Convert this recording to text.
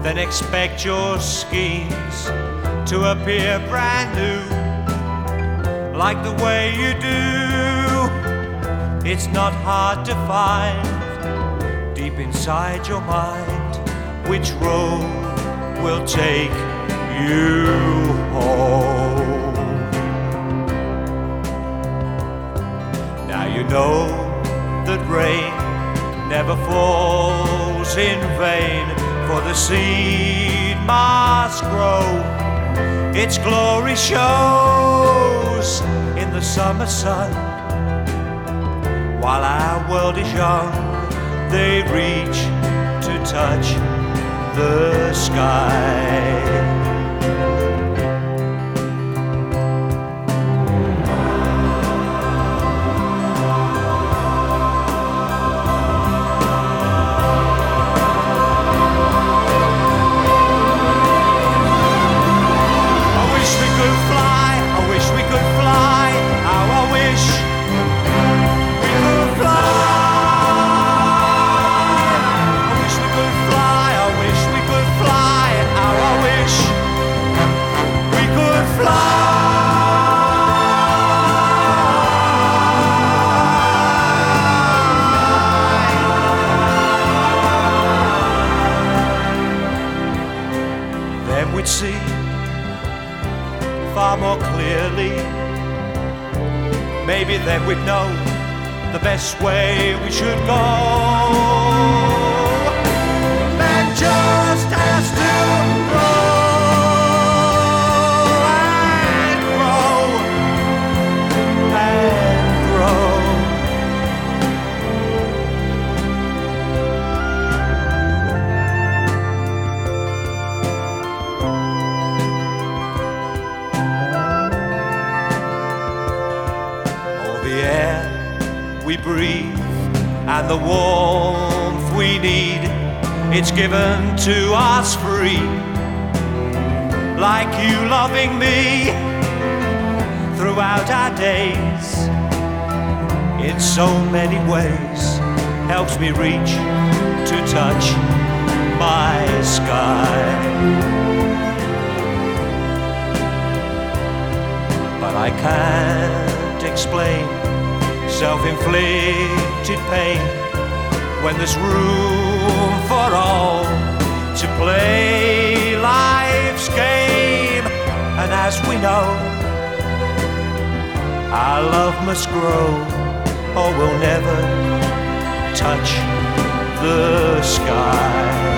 then expect your schemes to appear brand new, like the way you do. It's not hard to find deep inside your mind which road will take you home. Now you know that rain never falls in vain, for the seed must grow. Its glory shows in the summer sun. While our world is young, they reach to touch the sky. Then we'd see far more clearly. Maybe then we'd know the best way we should go. Man just has to grow and grow and grow. The air we breathe and the warmth we need, it's given to us free, like you loving me throughout our days. In so many ways helps me reach to touch my sky. But I can't explain self-inflicted pain when there's room for all to play life's game. And as we know, our love must grow, or we'll never touch the sky.